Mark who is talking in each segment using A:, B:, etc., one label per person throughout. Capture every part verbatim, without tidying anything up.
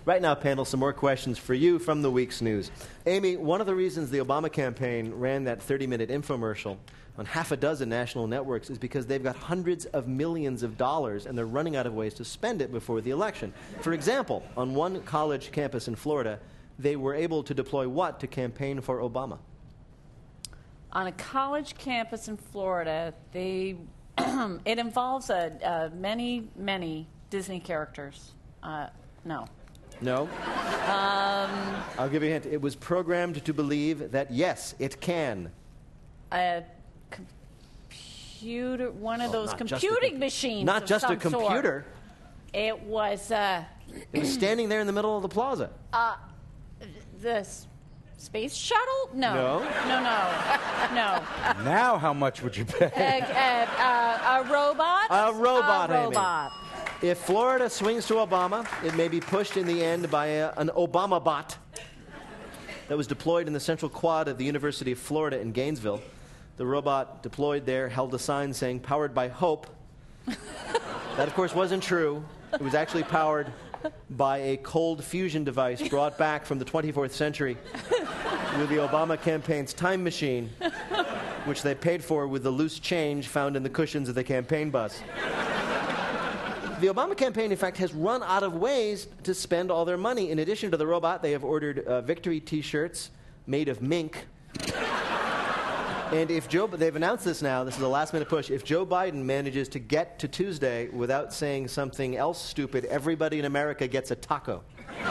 A: Right now, panel, some more questions for you from the week's news. Amy, one of the reasons the Obama campaign ran that thirty-minute infomercial on half a dozen national networks is because they've got hundreds of millions of dollars and they're running out of ways to spend it before the election. For example, on one college campus in Florida, they were able to deploy what to campaign for Obama?
B: On a college campus in Florida, they it involves a, uh, many, many Disney characters. Uh, no.
A: No? Um, I'll give you a hint. It was programmed to believe that, yes, it can.
B: A computer, one of
A: Oh,
B: those
A: not just a
B: computing
A: com-
B: machines
A: Not
B: of
A: just
B: some
A: a computer.
B: Sort. It was uh,
A: It was standing there in the middle of the plaza.
B: uh, the s- space shuttle? No.
A: No?
B: No, no. No.
C: Now how much would you pay?
B: Uh, uh, uh, a robot?
A: A robot,
B: A
A: Amy.
B: robot.
A: If Florida swings to Obama, it may be pushed in the end by a, an Obama bot that was deployed in the central quad of the University of Florida in Gainesville. The robot deployed there held a sign saying, "Powered by Hope." That, of course, wasn't true. It was actually powered by a cold fusion device brought back from the twenty-fourth century with the Obama campaign's time machine, which they paid for with the loose change found in the cushions of the campaign bus. The Obama campaign, in fact, has run out of ways to spend all their money. In addition to the robot, they have ordered uh, victory T-shirts made of mink. And if Joe, they've announced this now, this is a last-minute push, if Joe Biden manages to get to Tuesday without saying something else stupid, everybody in America gets a taco.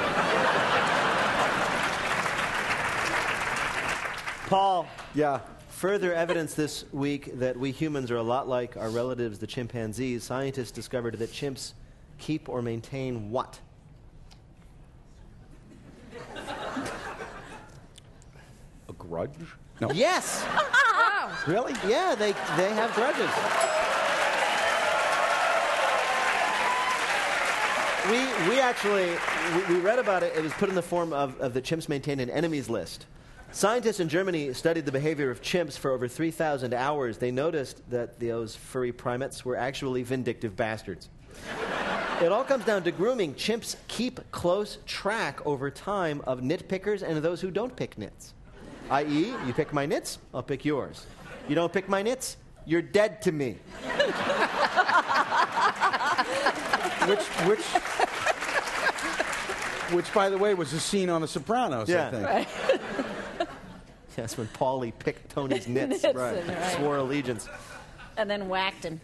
A: Paul.
C: Yeah.
A: Further evidence this week that we humans are a lot like our relatives, the chimpanzees. Scientists discovered that chimps keep or maintain what?
C: A grudge? No.
A: Yes!
B: Wow.
C: Really?
A: Yeah, they, they have grudges. We, we actually, we, we read about it. It was put in the form of, of the chimps maintain an enemies list. Scientists in Germany studied the behavior of chimps for over three thousand hours. They noticed that those furry primates were actually vindictive bastards. It all comes down to grooming. Chimps keep close track over time of nitpickers and those who don't pick nits. that is, you pick my nits, I'll pick yours. You don't pick my nits, you're dead to me.
C: which, which, which, by the way, was a scene on The Sopranos,
A: Yeah.
C: I think.
B: Right.
A: That's when Paulie picked Tony's nits,
B: Nits,
A: right.
B: right.
A: Swore allegiance.
B: And then whacked him.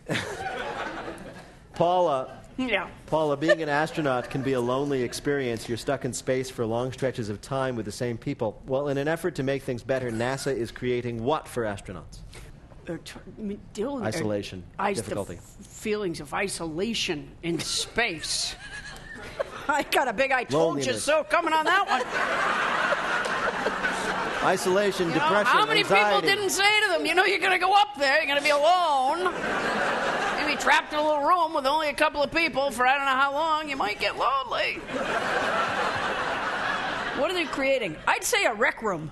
A: Paula,
B: Yeah.
A: Paula, being an astronaut can be a lonely experience. You're stuck in space for long stretches of time with the same people. Well, in an effort to make things better, NASA is creating what for astronauts?
D: They're tr- I mean, dealing with
A: Isolation,
D: is-
A: difficulty.
D: The f- feelings of isolation in space. I got a big I told you
A: Loneliness.
D: so coming on that one.
A: Isolation,
D: You know,
A: depression,
D: how many
A: anxiety.
D: people didn't say to them, you know, you're going to go up there, you're going to be alone. You'll be trapped in a little room with only a couple of people for I don't know how long. You might get lonely. What are they creating? I'd say a rec room.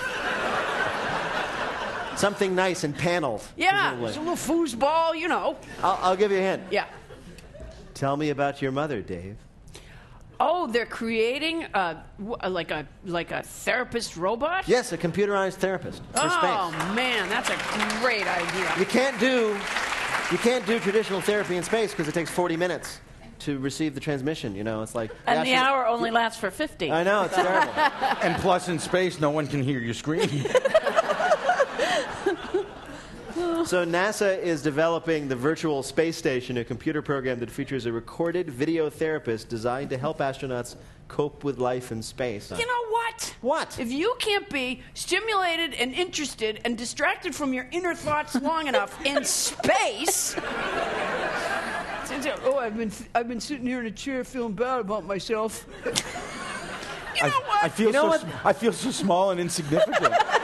A: Something nice and paneled.
D: Yeah,
A: presumably.
D: it's a little foosball, you know.
A: I'll, I'll give you a hint.
D: Yeah.
A: Tell me about your mother, Dave.
D: Oh, they're creating a, like a like a therapist robot?
A: Yes, a computerized therapist for
D: Oh,
A: space.
D: man, that's a great idea.
A: You can't do, you can't do traditional therapy in space because it takes forty minutes to receive the transmission. You know, it's like
B: And the
A: astro-
B: hour only lasts for fifty.
A: I know, it's terrible.
C: And plus, in space, no one can hear you scream.
A: So NASA is developing the Virtual Space Station, a computer program that features a recorded video therapist designed to help astronauts cope with life in space.
D: You know what?
A: What?
D: If you can't be stimulated and interested and distracted from your inner thoughts long enough in space. Oh, I've been I've been sitting here in a chair feeling bad about myself. You know
C: I,
D: what?
C: I feel
A: You know
C: so
A: what?
C: sm- I feel so small and insignificant.